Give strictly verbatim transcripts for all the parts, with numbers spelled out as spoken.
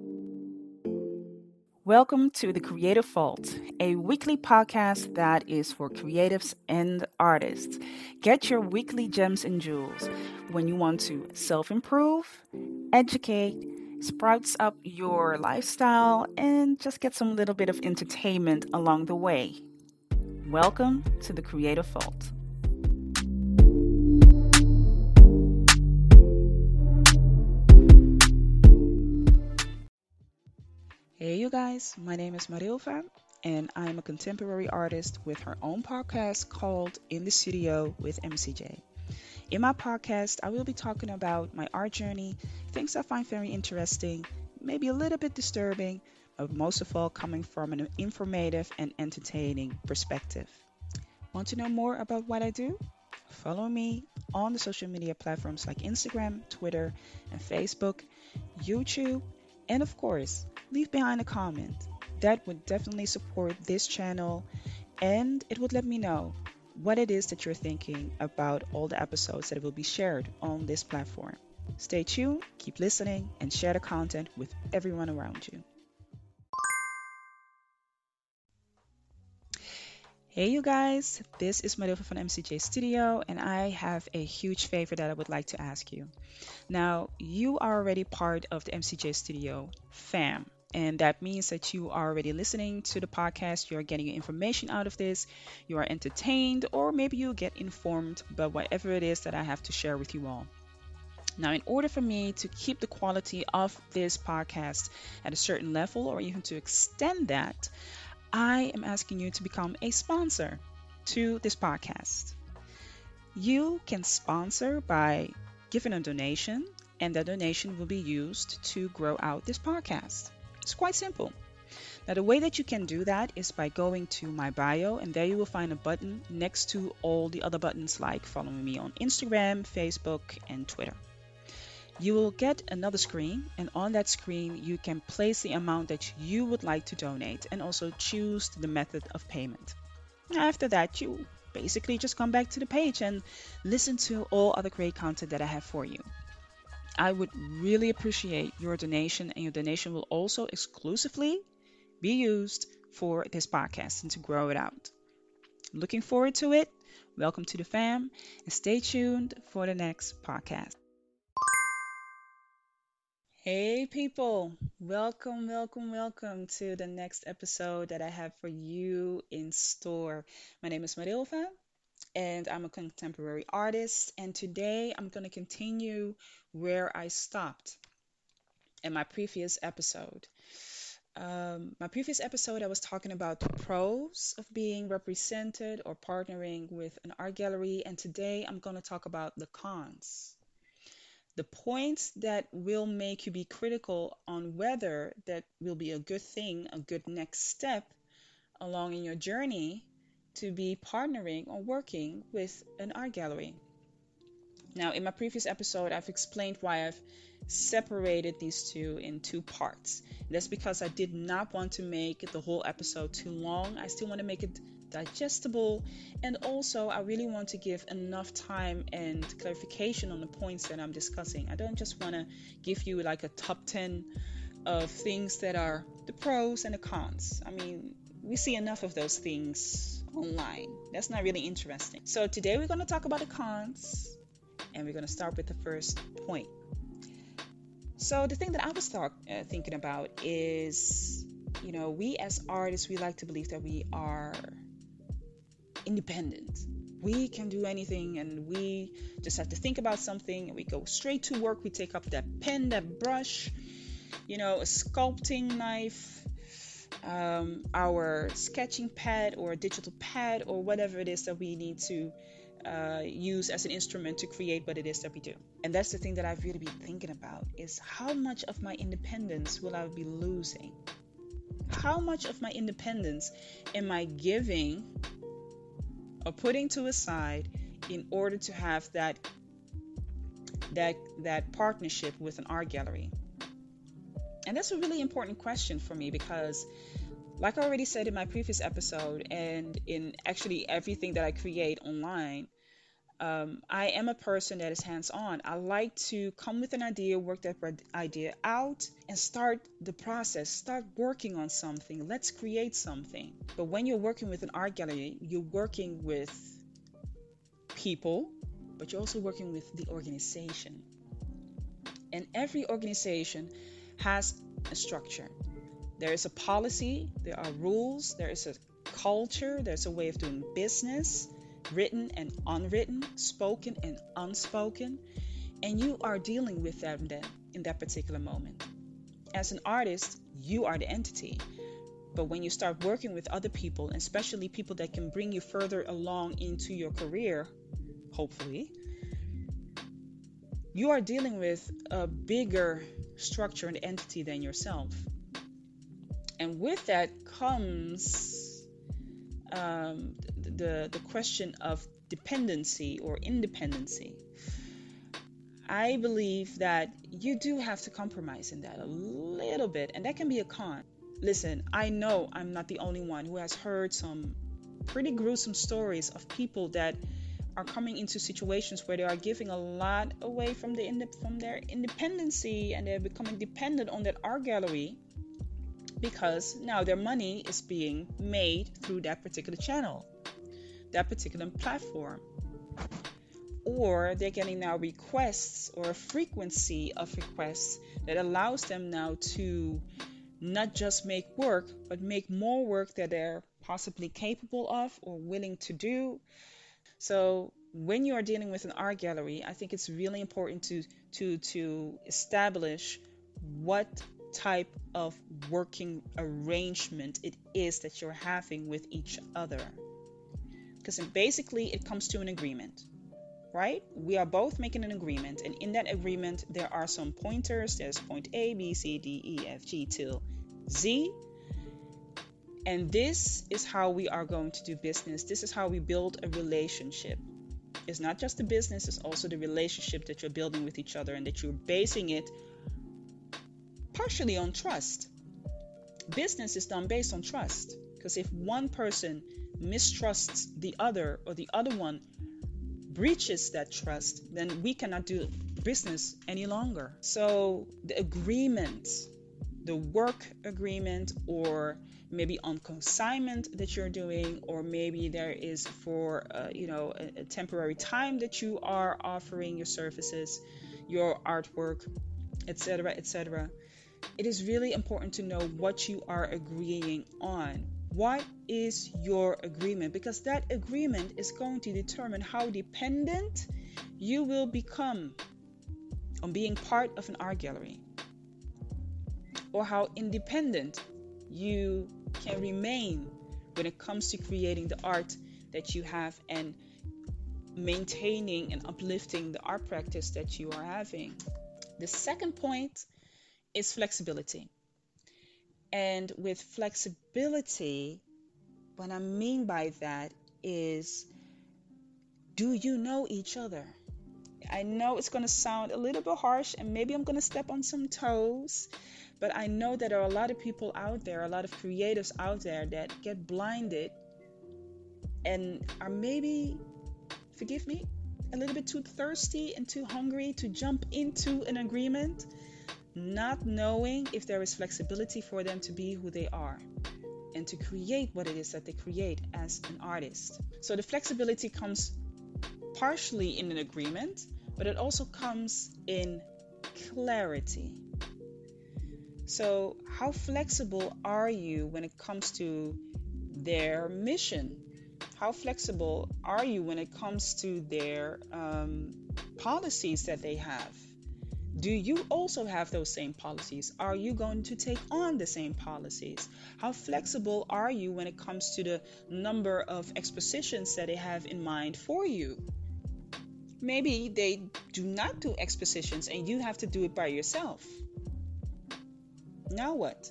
Welcome to The Creative Vault, a weekly podcast that is for creatives and artists. Get your weekly gems and jewels when you want to self-improve, educate, sprouts up your lifestyle, and just get some little bit of entertainment along the way. Welcome to The Creative Vault. Hey you guys, my name is Marilva and I am a contemporary artist with her own podcast called In the Studio with M C J. In my podcast, I will be talking about my art journey, things I find very interesting, maybe a little bit disturbing, but most of all coming from an informative and entertaining perspective. Want to know more about what I do? Follow me on the social media platforms like Instagram, Twitter, and Facebook, YouTube, and of course, leave behind a comment. That would definitely support this channel and it would let me know what it is that you're thinking about all the episodes that will be shared on this platform. Stay tuned, keep listening, and share the content with everyone around you. Hey you guys, this is Marilva from M C J Studio and I have a huge favor that I would like to ask you. Now, you are already part of the M C J Studio fam, and that means that you are already listening to the podcast, you are getting information out of this, you are entertained, or maybe you get informed about whatever it is that I have to share with you all. Now, in order for me to keep the quality of this podcast at a certain level, or even to extend that, I am asking you to become a sponsor to this podcast. You can sponsor by giving a donation, and that donation will be used to grow out this podcast. It's quite simple. Now, the way that you can do that is by going to my bio, and there you will find a button next to all the other buttons like following me on Instagram, Facebook, and Twitter. You will get another screen, and on that screen you can place the amount that you would like to donate and also choose the method of payment. After that, you basically just come back to the page and listen to all other great content that I have for you. I would really appreciate your donation, and your donation will also exclusively be used for this podcast and to grow it out. Looking forward to it. Welcome to the fam, and stay tuned for the next podcast. Hey people, welcome, welcome, welcome to the next episode that I have for you in store. My name is Marilva and I'm a contemporary artist, and today I'm going to continue where I stopped in my previous episode. Um, my previous episode, I was talking about the pros of being represented or partnering with an art gallery, and today I'm going to talk about the cons. The points that will make you be critical on whether that will be a good thing, a good next step along in your journey to be partnering or working with an art gallery. Now, in my previous episode, I've explained why I've separated these two in two parts. That's because I did not want to make the whole episode too long. I still want to make it digestible, and also I really want to give enough time and clarification on the points that I'm discussing. I don't just want to give you like a top ten of things that are the pros and the cons. I mean, we see enough of those things online. That's not really interesting. So today we're going to talk about the cons, and we're going to start with the first point. So the thing that I was talk, uh, thinking about is, you know, we as artists, we like to believe that we are independent. We can do anything, and we just have to think about something and we go straight to work. We take up that pen, that brush, you know, a sculpting knife, um, our sketching pad or a digital pad or whatever it is that we need to uh, use as an instrument to create what it is that we do. And that's the thing that I've really been thinking about, is how much of my independence will I be losing? How much of my independence am I giving or putting to a side in order to have that that that partnership with an art gallery? And that's a really important question for me, because like I already said in my previous episode, and in actually everything that I create online, Um, I am a person that is hands on. I like to come with an idea, work that pro- idea out, and start the process, start working on something. Let's create something. But when you're working with an art gallery, you're working with people, but you're also working with the organization. And every organization has a structure. There is a policy, there are rules, there is a culture, there's a way of doing business, written and unwritten, spoken and unspoken, and you are dealing with them then in that particular moment. As an artist, you are the entity. But when you start working with other people, especially people that can bring you further along into your career, hopefully, you are dealing with a bigger structure and entity than yourself. And with that comes um, the, the question of dependency or independency. I believe that you do have to compromise in that a little bit, and that can be a con. Listen, I know I'm not the only one who has heard some pretty gruesome stories of people that are coming into situations where they are giving a lot away from the from their independency, and they're becoming dependent on that art gallery because now their money is being made through that particular channel, that particular platform. Or they're getting now requests or a frequency of requests that allows them now to not just make work, but make more work that they're possibly capable of or willing to do. So when you are dealing with an art gallery, I think it's really important to to to establish what type of working arrangement it is that you're having with each other. Because basically it comes to an agreement, right? We are both making an agreement, and in that agreement there are some pointers. There's point A, B, C, D, E, F, G till Z. And this is how we are going to do business. This is how we build a relationship. It's not just the business, it's also the relationship that you're building with each other, and that you're basing it partially on trust. Business is done based on trust. Because if one person mistrusts the other, or the other one breaches that trust, then we cannot do business any longer. So the agreement, the work agreement, or maybe on consignment that you're doing, or maybe there is for uh, you know a, a temporary time that you are offering your services, your artwork, etc, etc. It is really important to know what you are agreeing on. What is your agreement? Because that agreement is going to determine how dependent you will become on being part of an art gallery, or how independent you can remain when it comes to creating the art that you have and maintaining and uplifting the art practice that you are having. The second point is flexibility. And with flexibility, what I mean by that is, do you know each other? I know it's going to sound a little bit harsh, and maybe I'm going to step on some toes, but I know that there are a lot of people out there, a lot of creatives out there that get blinded and are maybe, forgive me, a little bit too thirsty and too hungry to jump into an agreement, not knowing if there is flexibility for them to be who they are and to create what it is that they create as an artist. So the flexibility comes partially in an agreement, but it also comes in clarity. So how flexible are you when it comes to their mission? How flexible are you when it comes to their um, policies that they have? Do you also have those same policies? Are you going to take on the same policies? How flexible are you when it comes to the number of expositions that they have in mind for you? Maybe they do not do expositions and you have to do it by yourself. Now what?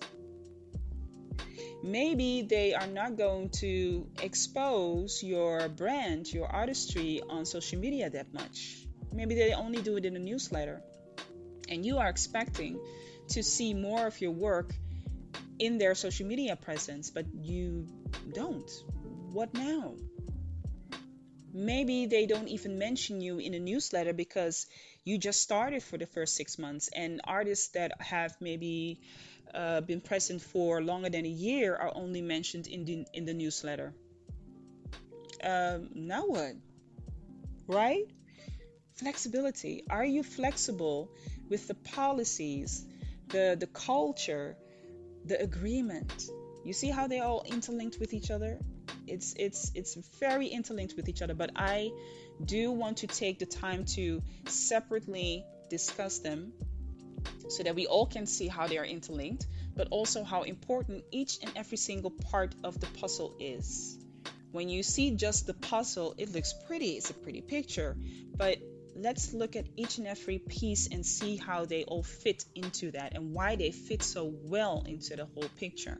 Maybe they are not going to expose your brand, your artistry on social media that much. Maybe they only do it in a newsletter. And you are expecting to see more of your work in their social media presence, but you don't. What now? Maybe they don't even mention you in a newsletter because you just started for the first six months. And artists that have maybe uh, been present for longer than a year are only mentioned in the in the newsletter. Um, now what, right? Flexibility. Are you flexible with the policies, the the culture, the agreement? You see how they all interlinked with each other? It's it's it's very interlinked with each other, but I do want to take the time to separately discuss them so that we all can see how they are interlinked, but also how important each and every single part of the puzzle is. When you see just the puzzle, it looks pretty, it's a pretty picture, but let's look at each and every piece and see how they all fit into that and why they fit so well into the whole picture.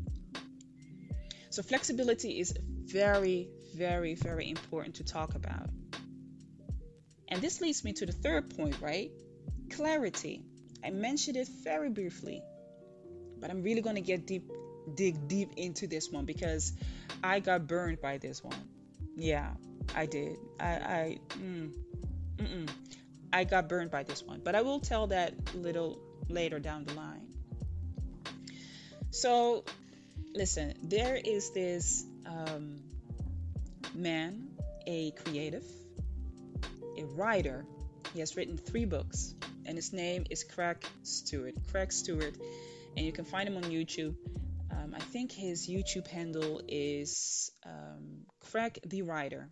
So flexibility is very, very, very important to talk about. And this leads me to the third point, right? Clarity. I mentioned it very briefly, but I'm really going to get deep, dig deep into this one because I got burned by this one. Yeah, I did. I, I, mm, mm-mm. I got burned by this one, but I will tell that a little later down the line. So, listen, there is this um, man, a creative, a writer. He has written three books, and his name is Craig Stewart. Craig Stewart, and you can find him on YouTube. Um, I think his YouTube handle is um, Craig the Writer.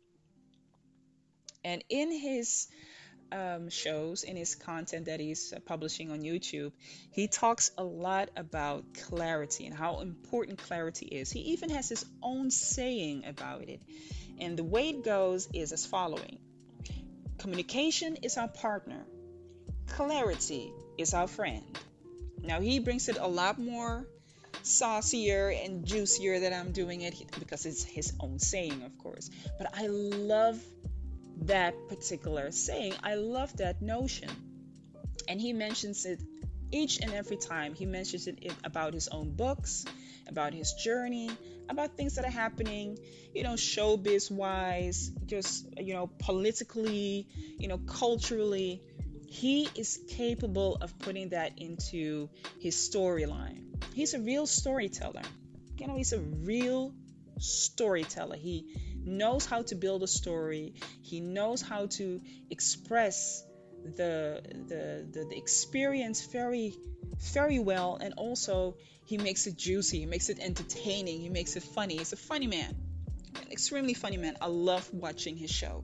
And in his um, shows, in his content that he's uh, publishing on YouTube, he talks a lot about clarity and how important clarity is. He even has his own saying about it. And the way it goes is as following. Communication is our partner. Clarity is our friend. Now, he brings it a lot more saucier and juicier than I'm doing it because it's his own saying, of course. But I love that particular saying. I love that notion. And he mentions it each and every time. He mentions it about his own books, about his journey, about things that are happening, you know, showbiz wise, just, you know, politically, you know, culturally. He is capable of putting that into his storyline. He's a real storyteller. You know, he's a real storyteller. He knows how to build a story. He knows how to express the the the, the experience very very well, and also he makes it juicy. He makes it entertaining. He makes it funny. He's a funny man, an extremely funny man. I love watching his show.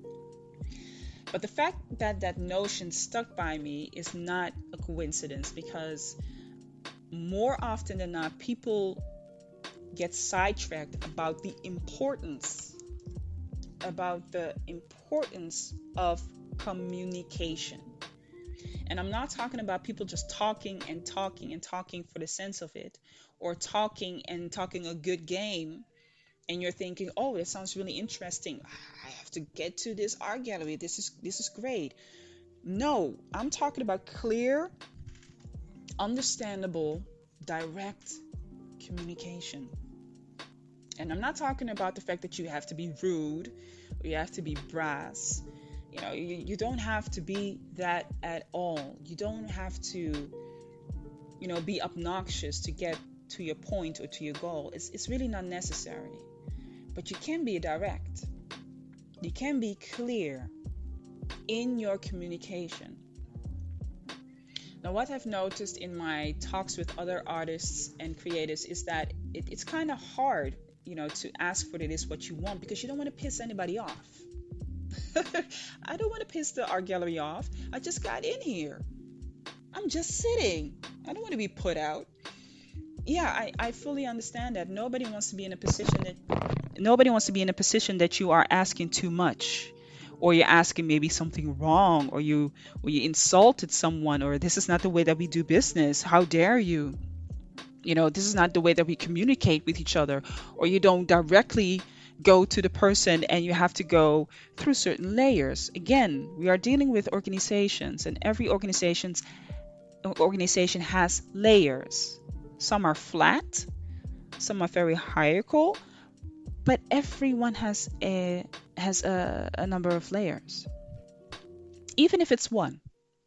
But the fact that that notion stuck by me is not a coincidence, because more often than not, people get sidetracked about the importance, about the importance of communication. And I'm not talking about people just talking and talking and talking for the sense of it, or talking and talking a good game, and you're thinking, oh, it sounds really interesting. I have to get to this art gallery. This is this is great. No, I'm talking about clear, understandable, direct communication. And I'm not talking about the fact that you have to be rude or you have to be brass. You know, you, you don't have to be that at all. You don't have to, you know, be obnoxious to get to your point or to your goal. It's, it's really not necessary. But you can be direct. You can be clear in your communication. Now, what I've noticed in my talks with other artists and creators is that it, it's kind of hard, you know, to ask for it is what you want, because you don't want to piss anybody off. I don't want to piss the art gallery off. I just got in here. I'm just sitting. I don't want to be put out. Yeah, I, I fully understand that. Nobody wants to be in a position that nobody wants to be in a position that you are asking too much, or you're asking maybe something wrong, or you or you insulted someone, or this is not the way that we do business. How dare you? You know, this is not the way that we communicate with each other, or you don't directly go to the person and you have to go through certain layers. Again, we are dealing with organizations, and every organization's organization has layers. Some are flat, some are very hierarchical, but everyone has a has a, a number of layers, even if it's one.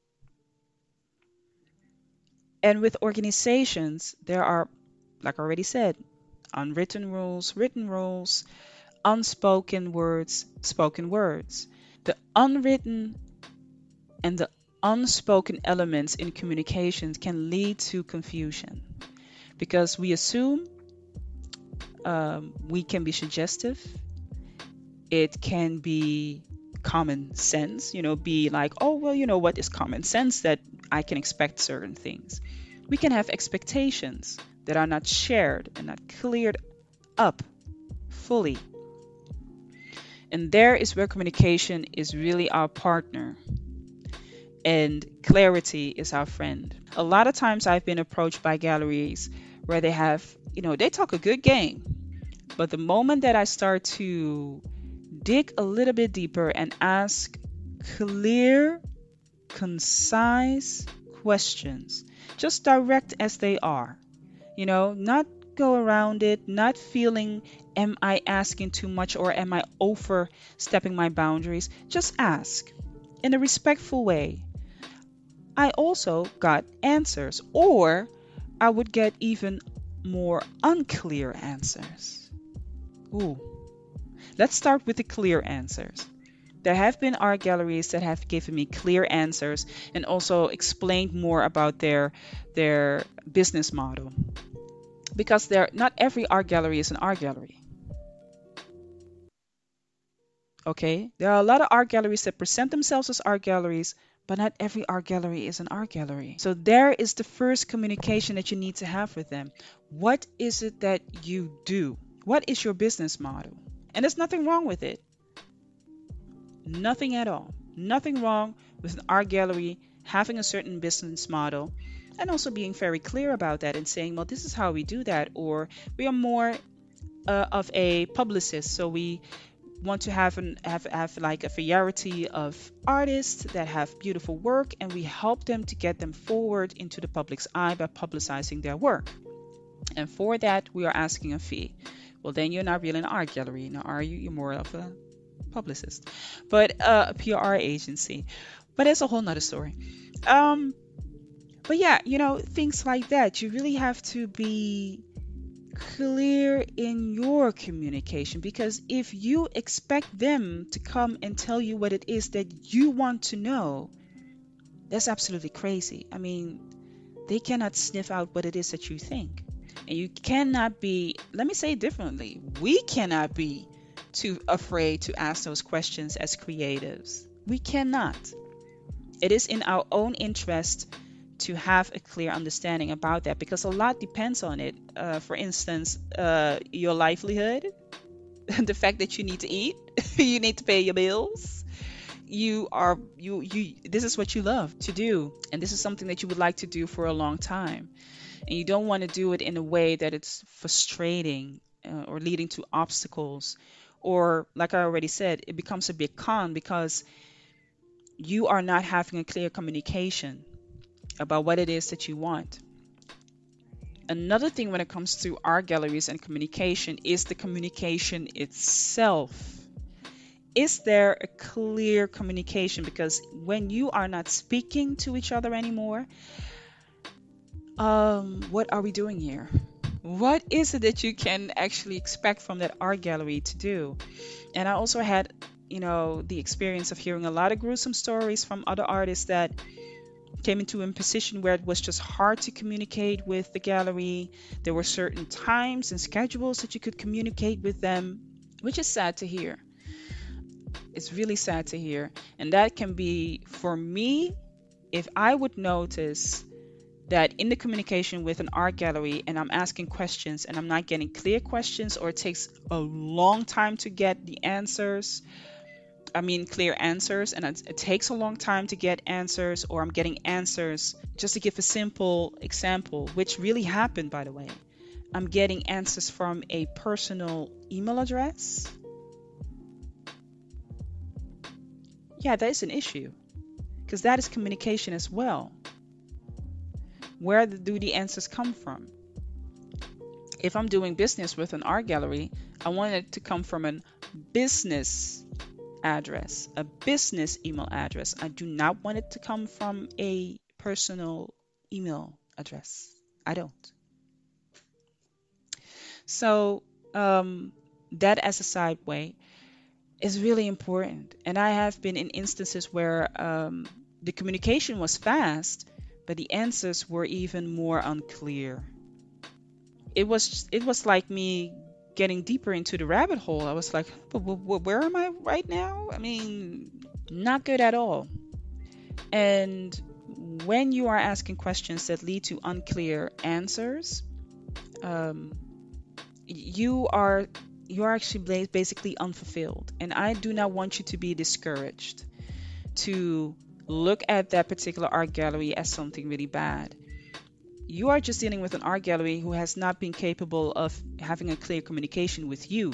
And with organizations, there are, like I already said, unwritten rules, written rules, unspoken words, spoken words. The unwritten and the unspoken elements in communications can lead to confusion because we assume um, we can be suggestive. It can be common sense, you know, be like, oh, well, you know what is common sense that I can expect certain things. We can have expectations that are not shared and not cleared up fully. And there is where communication is really our partner and clarity is our friend. A lot of times I've been approached by galleries where they have, you know, they talk a good game. But the moment that I start to dig a little bit deeper and ask clear, concise questions, just direct as they are, you know, not go around it, not feeling, am I asking too much or am I overstepping my boundaries? Just ask in a respectful way. I also got answers, or I would get even more unclear answers. Ooh. Let's start with the clear answers. There have been art galleries that have given me clear answers and also explained more about their their business model. Because there not every art gallery is an art gallery. Okay? There are a lot of art galleries that present themselves as art galleries, but not every art gallery is an art gallery. So there is the first communication that you need to have with them. What is it that you do? What is your business model? And there's nothing wrong with it. Nothing at all. Nothing wrong with an art gallery having a certain business model and also being very clear about that and saying, well, this is how we do that. Or we are more uh, of a publicist. So we want to have, an, have, have like a variety of artists that have beautiful work and we help them to get them forward into the public's eye by publicizing their work. And for that, we are asking a fee. Well, then you're not really an art gallery, now are you? You're more of a publicist, but uh, a P R agency. But it's a whole nother story. Um, but yeah, you know, things like that. You really have to be clear in your communication because if you expect them to come and tell you what it is that you want to know, that's absolutely crazy. I mean, they cannot sniff out what it is that you think. And you cannot be, let me say it differently, we cannot be too afraid to ask those questions as creatives. We cannot. It is in our own interest to have a clear understanding about that because a lot depends on it. Uh, for instance, uh, your livelihood, the fact that you need to eat, you need to pay your bills. You are, you, you, this is what you love to do. And this is something that you would like to do for a long time. And you don't want to do it in a way that it's frustrating uh, or leading to obstacles. Or, like I already said, it becomes a big con because you are not having a clear communication about what it is that you want. Another thing when it comes to art galleries and communication is the communication itself. Is there a clear communication? Because when you are not speaking to each other anymore, um, what are we doing here? What is it that you can actually expect from that art gallery to do? And I also had, you know, the experience of hearing a lot of gruesome stories from other artists that came into a position where it was just hard to communicate with the gallery. There were certain times and schedules that you could communicate with them, which is sad to hear. It's really sad to hear. And that can be, for me, if I would notice that in the communication with an art gallery and I'm asking questions and I'm not getting clear questions, or it takes a long time to get the answers, I mean clear answers, and it, it takes a long time to get answers, or I'm getting answers, just to give a simple example, which really happened, by the way. I'm getting answers from a personal email address. Yeah, that is an issue, because that is communication as well. Where do the answers come from? If I'm doing business with an art gallery, I want it to come from a business address, a business email address. I do not want it to come from a personal email address. I don't. So, um, that as a side way is really important. And I have been in instances where um, the communication was fast, but the answers were even more unclear. It was it was like me getting deeper into the rabbit hole. I was like, but wh- wh- where am I right now? I mean, not good at all. And when you are asking questions that lead to unclear answers, um, you are you are actually bla- basically unfulfilled. And I do not want you to be discouraged, to look at that particular art gallery as something really bad. You are just dealing with an art gallery who has not been capable of having a clear communication with you.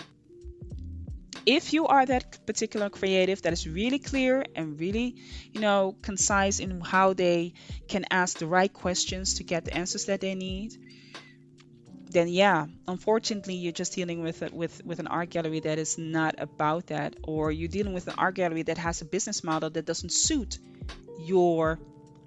If you are that particular creative that is really clear and really, you know, concise in how they can ask the right questions to get the answers that they need, then yeah, unfortunately, you're just dealing with it with with an art gallery that is not about that, or you're dealing with an art gallery that has a business model that doesn't suit your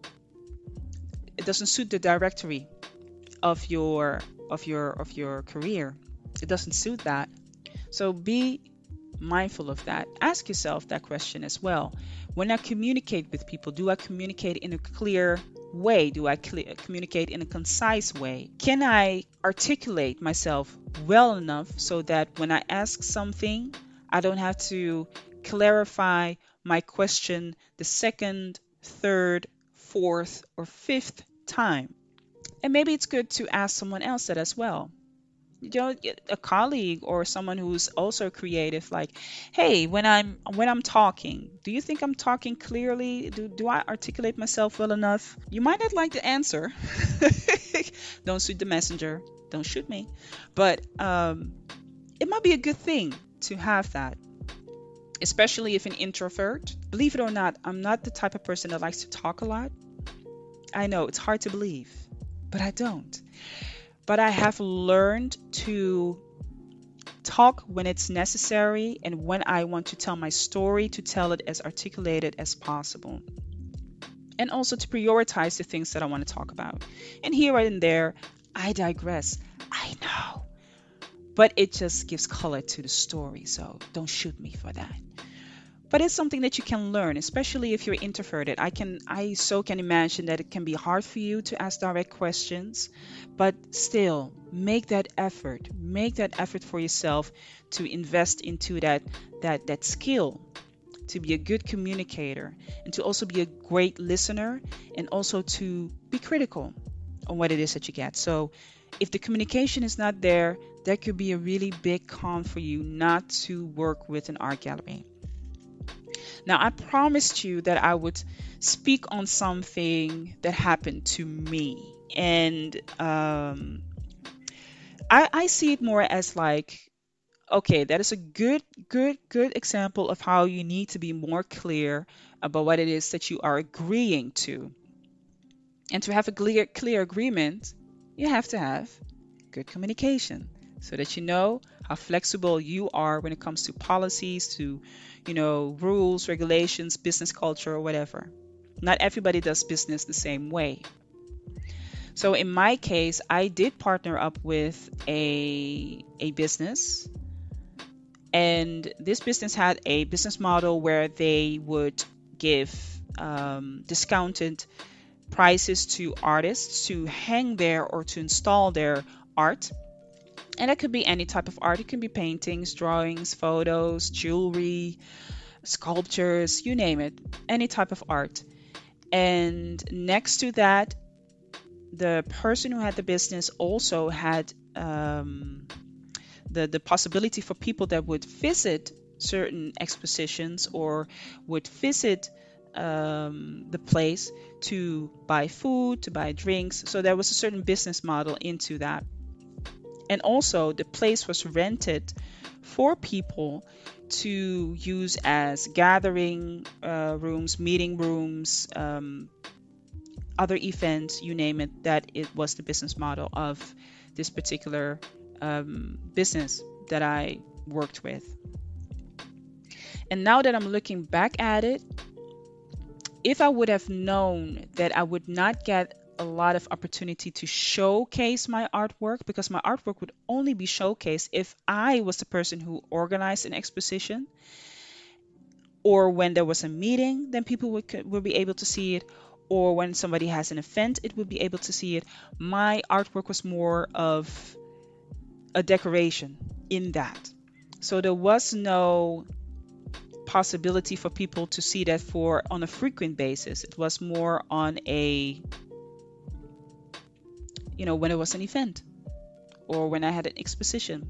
it doesn't suit the directory of your of your of your career. It doesn't suit that. So be mindful of that. Ask yourself that question as well. When I communicate with people, do I communicate in a clear way? Do I cle communicate in a concise way? Can I articulate myself well enough so that when I ask something, I don't have to clarify my question the second, third, fourth, or fifth time? And maybe it's good to ask someone else that as well. You know, a colleague or someone who's also creative, like, hey, when i'm when i'm talking, do you think I'm talking clearly? Do, do I articulate myself well enough? You might not like the answer. Don't shoot the messenger, don't shoot me. But um it might be a good thing to have that, especially if an introvert. Believe it or not, I'm not the type of person that likes to talk a lot. I know it's hard to believe, but I don't. But I have learned to talk when it's necessary, and when I want to tell my story, to tell it as articulated as possible. And also to prioritize the things that I want to talk about. And here and there, I digress. I know. But it just gives color to the story, so don't shoot me for that. But it's something that you can learn, especially if you're introverted. I can, I so can imagine that it can be hard for you to ask direct questions, but still make that effort. Make that effort for yourself to invest into that that that skill, to be a good communicator, and to also be a great listener, and also to be critical on what it is that you get. So if the communication is not there, that could be a really big con for you not to work with an art gallery. Now, I promised you that I would speak on something that happened to me. And um, I, I see it more as like, okay, that is a good, good, good example of how you need to be more clear about what it is that you are agreeing to. And to have a clear, clear agreement, you have to have good communication so that you know how flexible you are when it comes to policies, to, you know, rules, regulations, business culture, or whatever. Not everybody does business the same way. So in my case, I did partner up with a a business, and this business had a business model where they would give um, discounted prices to artists to hang there or to install their art. And that could be any type of art. It can be paintings, drawings, photos, jewelry, sculptures, you name it, any type of art. And next to that, the person who had the business also had um, the, the possibility for people that would visit certain expositions or would visit um, the place to buy food, to buy drinks. So there was a certain business model into that. And also, the place was rented for people to use as gathering uh, rooms, meeting rooms, um, other events, you name it. That it was the business model of this particular um, business that I worked with. And now that I'm looking back at it, if I would have known that I would not get a lot of opportunity to showcase my artwork, because my artwork would only be showcased if I was the person who organized an exposition, or when there was a meeting, then people would, could- would be able to see it, or when somebody has an event, it would be able to see it. My artwork was more of a decoration in that. So there was no possibility for people to see that for on a frequent basis. It was more on a, you know, when it was an event or when I had an exposition.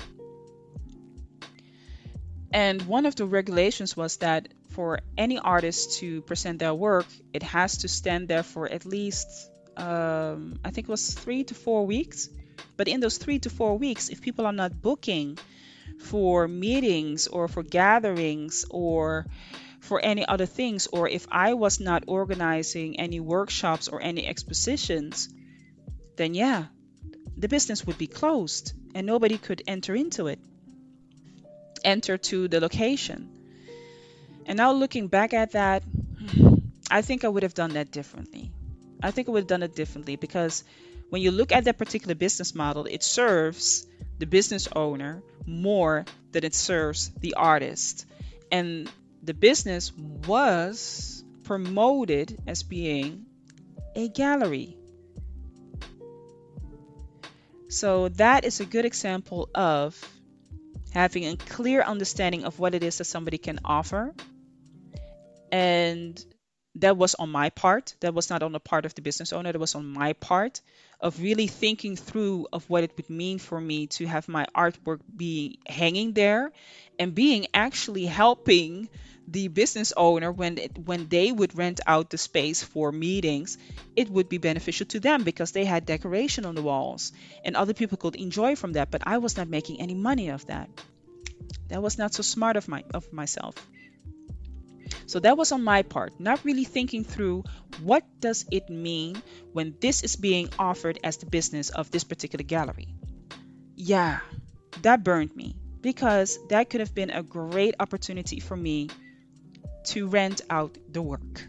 And one of the regulations was that for any artist to present their work, it has to stand there for at least, um, I think it was three to four weeks. But in those three to four weeks, if people are not booking for meetings or for gatherings or for any other things, or if I was not organizing any workshops or any expositions, then yeah, the business would be closed and nobody could enter into it, enter to the location. And now looking back at that, I think I would have done that differently. I think I would have done it differently because when you look at that particular business model, it serves the business owner more than it serves the artist. And the business was promoted as being a gallery. So that is a good example of having a clear understanding of what it is that somebody can offer. And that was on my part. That was not on the part of the business owner. That was on my part of really thinking through of what it would mean for me to have my artwork be hanging there and being actually helping the business owner when it, when they would rent out the space for meetings. It would be beneficial to them because they had decoration on the walls and other people could enjoy from that. But I was not making any money of that. That was not so smart of my of myself. So that was on my part, not really thinking through what does it mean when this is being offered as the business of this particular gallery. Yeah, that burned me because that could have been a great opportunity for me to rent out the work.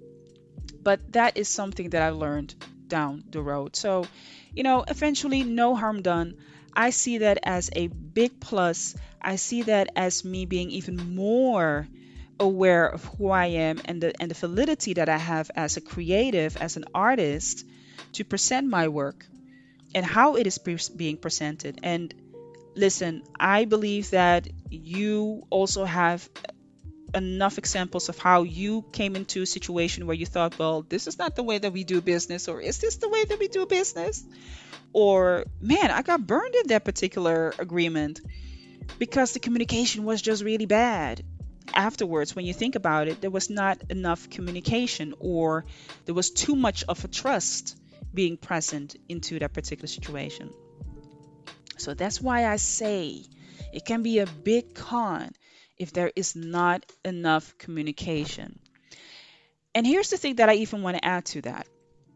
But that is something that I learned down the road. So, you know, eventually no harm done. I see that as a big plus. I see that as me being even more aware of who I am and the and the validity that I have as a creative, as an artist, to present my work and how it is pre- being presented. And listen, I believe that you also have enough examples of how you came into a situation where you thought, well, this is not the way that we do business, or is this the way that we do business? Or, man, I got burned in that particular agreement because the communication was just really bad. Afterwards, when you think about it, there was not enough communication, or there was too much of a trust being present into that particular situation. So that's why I say it can be a big con if there is not enough communication. And here's the thing that I even want to add to that.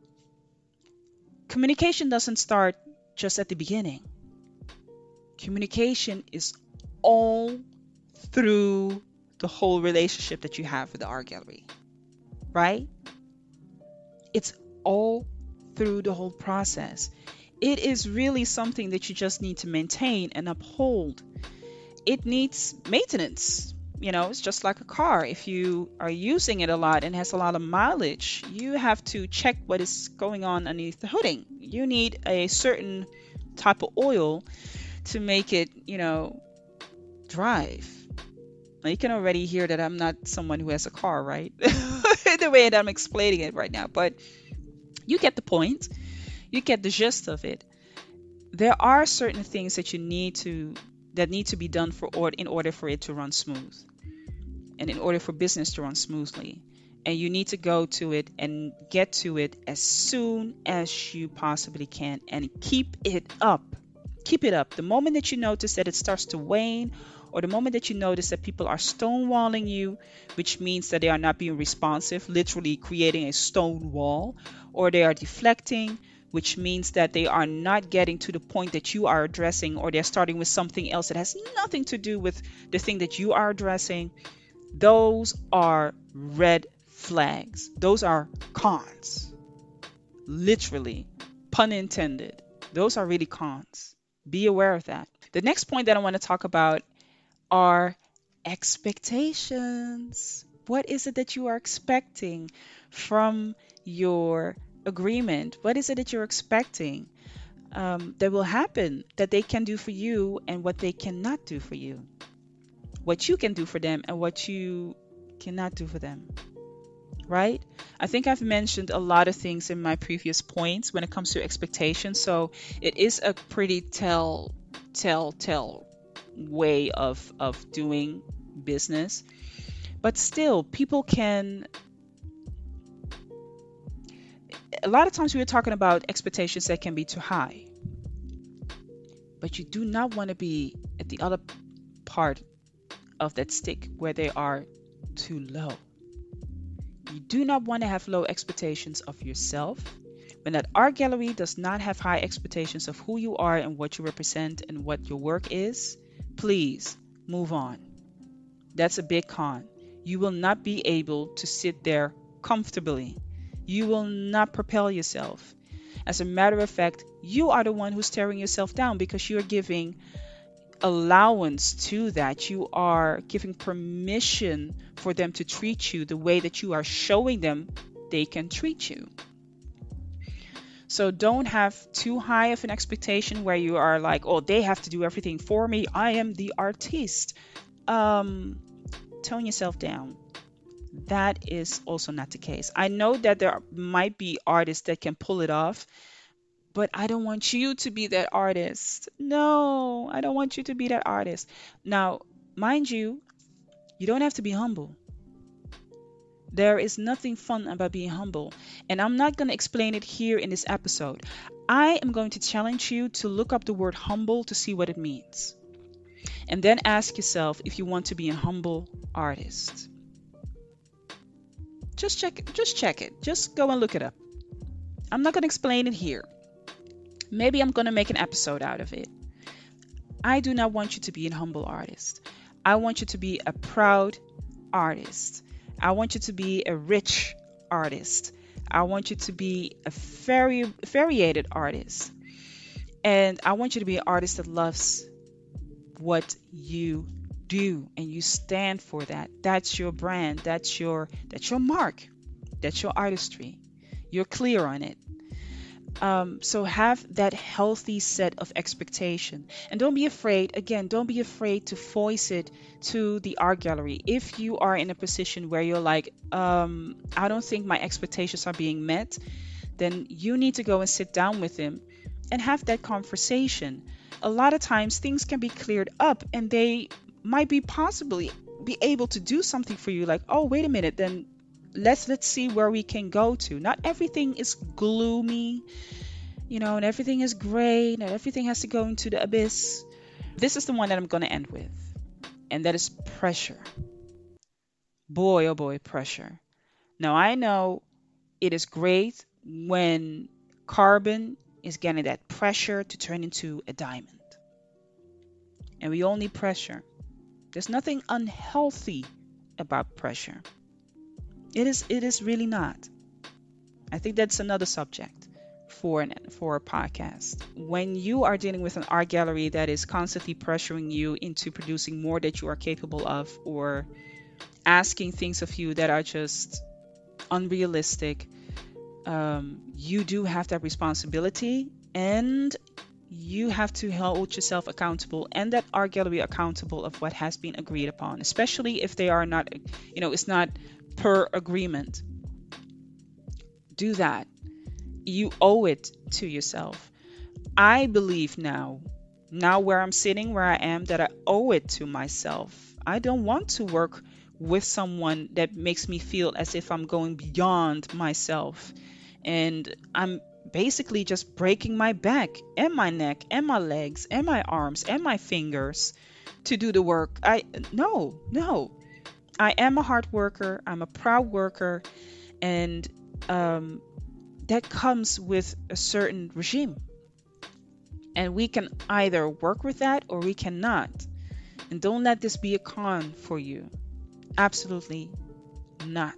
Communication doesn't start just at the beginning. Communication is all through the whole relationship that you have with the art gallery, right? It's all through the whole process. It is really something that you just need to maintain and uphold. It needs maintenance. You know, it's just like a car. If you are using it a lot and has a lot of mileage, you have to check what is going on underneath the hooding. You need a certain type of oil to make it, you know, drive. Now, you can already hear that I'm not someone who has a car, right? The way that I'm explaining it right now. But you get the point. You get the gist of it. There are certain things that you need to that need to be done for or in order for it to run smooth, and in order for business to run smoothly. And you need to go to it and get to it as soon as you possibly can, and keep it up. Keep it up. The moment that you notice that it starts to wane, or the moment that you notice that people are stonewalling you, which means that they are not being responsive, literally creating a stone wall, or they are deflecting, which means that they are not getting to the point that you are addressing, or they're starting with something else that has nothing to do with the thing that you are addressing, those are red flags. Those are cons. Literally, pun intended. Those are really cons. Be aware of that. The next point that I want to talk about are expectations. What is it that you are expecting from your agreement? What is it that you're expecting um, that will happen, that they can do for you, and what they cannot do for you? What you can do for them and what you cannot do for them, right? I think I've mentioned a lot of things in my previous points when it comes to expectations. So it is a pretty tell, tell, tell way of of doing business. But still, people can. A lot of times we are talking about expectations that can be too high, but you do not want to be at the other part of that stick where they are too low. You do not want to have low expectations of yourself. When that art gallery does not have high expectations of who you are and what you represent and what your work is, please move on. That's a big con. You will not be able to sit there comfortably. You will not propel yourself. As a matter of fact, you are the one who's tearing yourself down because you're giving allowance to that. You are giving permission for them to treat you the way that you are showing them they can treat you. So don't have too high of an expectation where you are like, oh, they have to do everything for me. I am the artiste. Um, tone yourself down. That is also not the case. I know that there might be artists that can pull it off, but I don't want you to be that artist. No, I don't want you to be that artist. Now, mind you, you don't have to be humble. There is nothing fun about being humble. And I'm not going to explain it here in this episode. I am going to challenge you to look up the word humble to see what it means. And then ask yourself if you want to be a humble artist. Just check it. Just check it. Just go and look it up. I'm not going to explain it here. Maybe I'm going to make an episode out of it. I do not want you to be a humble artist. I want you to be a proud artist. I want you to be a rich artist. I want you to be a very variated artist. And I want you to be an artist that loves what you do and you stand for that. That's your brand. That's your that's your mark. That's your artistry. You're clear on it. Um, so have that healthy set of expectation, and don't be afraid. Again, don't be afraid to voice it to the art gallery. If you are in a position where you're like, um, I don't think my expectations are being met, then you need to go and sit down with them and have that conversation. A lot of times things can be cleared up, and they might be possibly be able to do something for you. Like, oh, wait a minute, then let's let's see where we can go to. Not everything is gloomy, you know, and everything is gray, and everything has to go into the abyss. This is the one that I'm going to end with, and that is pressure. Boy, oh boy, pressure. Now, I know it is great when carbon is getting that pressure to turn into a diamond. And we all need pressure. There's nothing unhealthy about pressure. It is it is really not. I think that's another subject for an for a podcast. When you are dealing with an art gallery that is constantly pressuring you into producing more that you are capable of, or asking things of you that are just unrealistic, um, you do have that responsibility, and you have to hold yourself accountable and that art gallery accountable of what has been agreed upon, especially if they are not, you know, it's not per agreement. Do that. You owe it to yourself. I believe now, now where I'm sitting, where I am, that I owe it to myself. I don't want to work with someone that makes me feel as if I'm going beyond myself. And I'm basically just breaking my back and my neck and my legs and my arms and my fingers to do the work. I no, no. I am a hard worker. I'm a proud worker. And um, that comes with a certain regime. And we can either work with that or we cannot. And don't let this be a con for you. Absolutely not.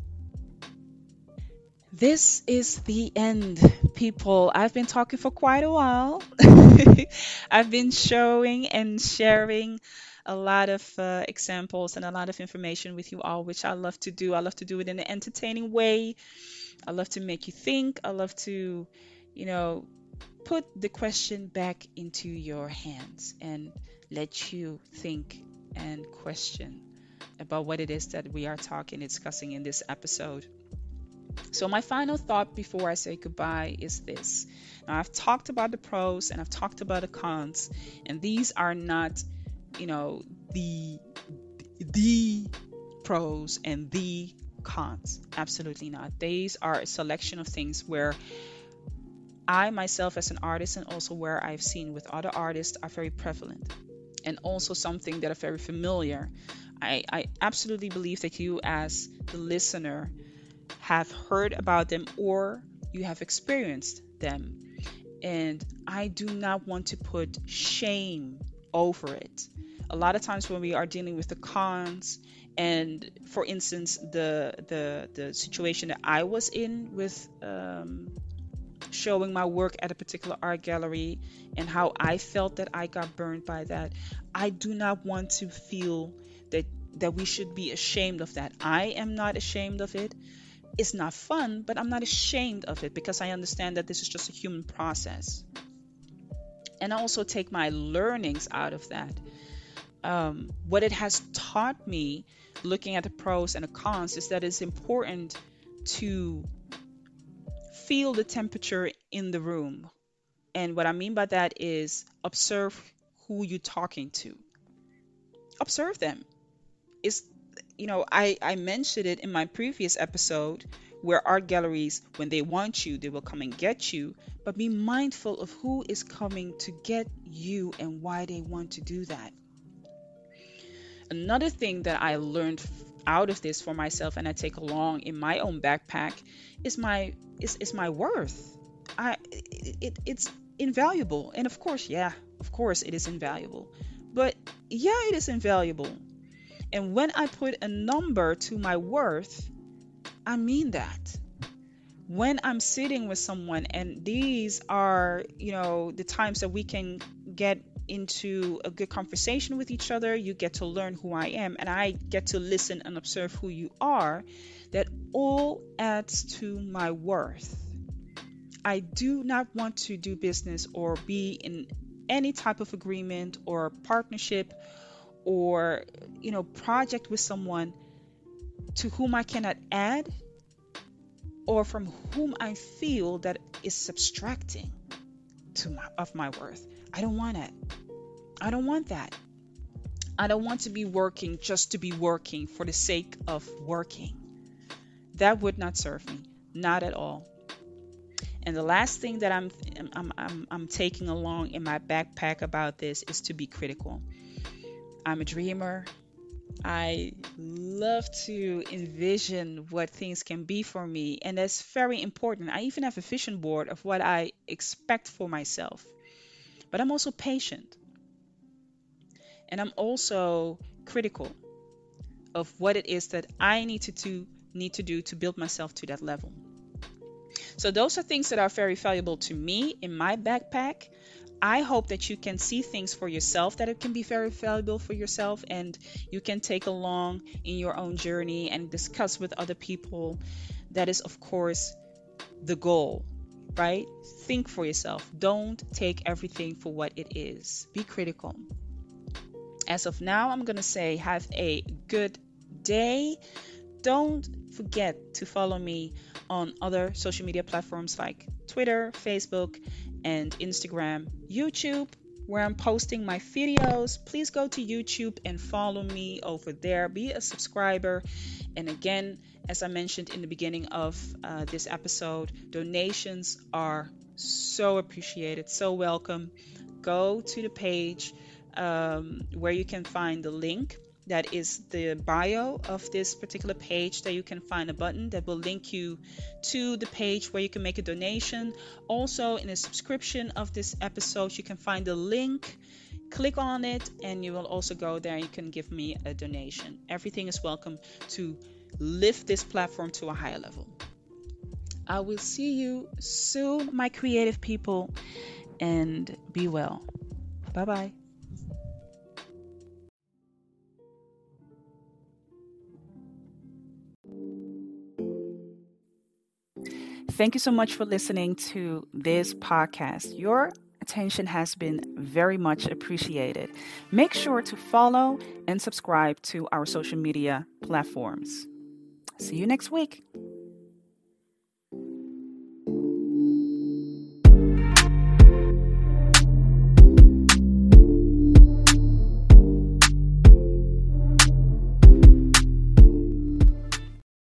This is the end, people. I've been talking for quite a while. I've been showing and sharing a lot of uh, examples and a lot of information with you all, which I love to do. I love to do it in an entertaining way. I love to make you think. I love to, you know, put the question back into your hands and let you think and question about what it is that we are talking, discussing in this episode. So, my final thought before I say goodbye is this. Now, I've talked about the pros and I've talked about the cons, and these are not, you know, the the pros and the cons. Absolutely not. These are a selection of things where I myself, as an artist, and also where I've seen with other artists, are very prevalent, and also something that are very familiar. I, I absolutely believe that you, as the listener, have heard about them or you have experienced them. And I do not want to put shame over it. A lot of times when we are dealing with the cons, and for instance, the the the situation that I was in with um, showing my work at a particular art gallery and how I felt that I got burned by that, I do not want to feel that that we should be ashamed of that. I am not ashamed of it. It's not fun, but I'm not ashamed of it because I understand that this is just a human process. And I also take my learnings out of that. Um, what it has taught me, looking at the pros and the cons, is that it's important to feel the temperature in the room. And what I mean by that is observe who you're talking to. Observe them. It's you know, I, I mentioned it in my previous episode where art galleries, when they want you, they will come and get you. But be mindful of who is coming to get you and why they want to do that. Another thing that I learned out of this for myself and I take along in my own backpack is my is, is my worth. I it, it, it's invaluable. And of course, yeah, of course it is invaluable. But yeah, it is invaluable. And when I put a number to my worth, I mean that. When I'm sitting with someone, and these are, you know, the times that we can get into a good conversation with each other, you get to learn who I am, and I get to listen and observe who you are, that all adds to my worth. I do not want to do business or be in any type of agreement or partnership or, you know, project with someone to whom I cannot add or from whom I feel that is subtracting to my, of my worth. I don't want it. I don't want that. I don't want to be working just to be working for the sake of working. That would not serve me, not at all. And the last thing that I'm I'm I'm, I'm taking along in my backpack about this is to be critical. I'm a dreamer. I love to envision what things can be for me, and that's very important. I even have a vision board of what I expect for myself. But I'm also patient, and I'm also critical of what it is that I need to do, need to do to build myself to that level. So those are things that are very valuable to me in my backpack. I hope that you can see things for yourself, that it can be very valuable for yourself, and you can take along in your own journey and discuss with other people. That is, of course, the goal, right? Think for yourself. Don't take everything for what it is. Be critical. As of now, I'm going to say have a good day. Don't forget to follow me on other social media platforms like Twitter, Facebook, and Instagram, YouTube, where I'm posting my videos. Please go to YouTube and follow me over there. Be a subscriber. And again, as I mentioned in the beginning of uh, this episode, donations are so appreciated, so welcome. Go to the page um, where you can find the link That is the bio of this particular page that you can find a button that will link you to the page where you can make a donation. Also, in the subscription of this episode, you can find the link. Click on it and you will also go there and you can give me a donation. Everything is welcome to lift this platform to a higher level. I will see you soon, my creative people, and be well. Bye-bye. Thank you so much for listening to this podcast. Your attention has been very much appreciated. Make sure to follow and subscribe to our social media platforms. See you next week.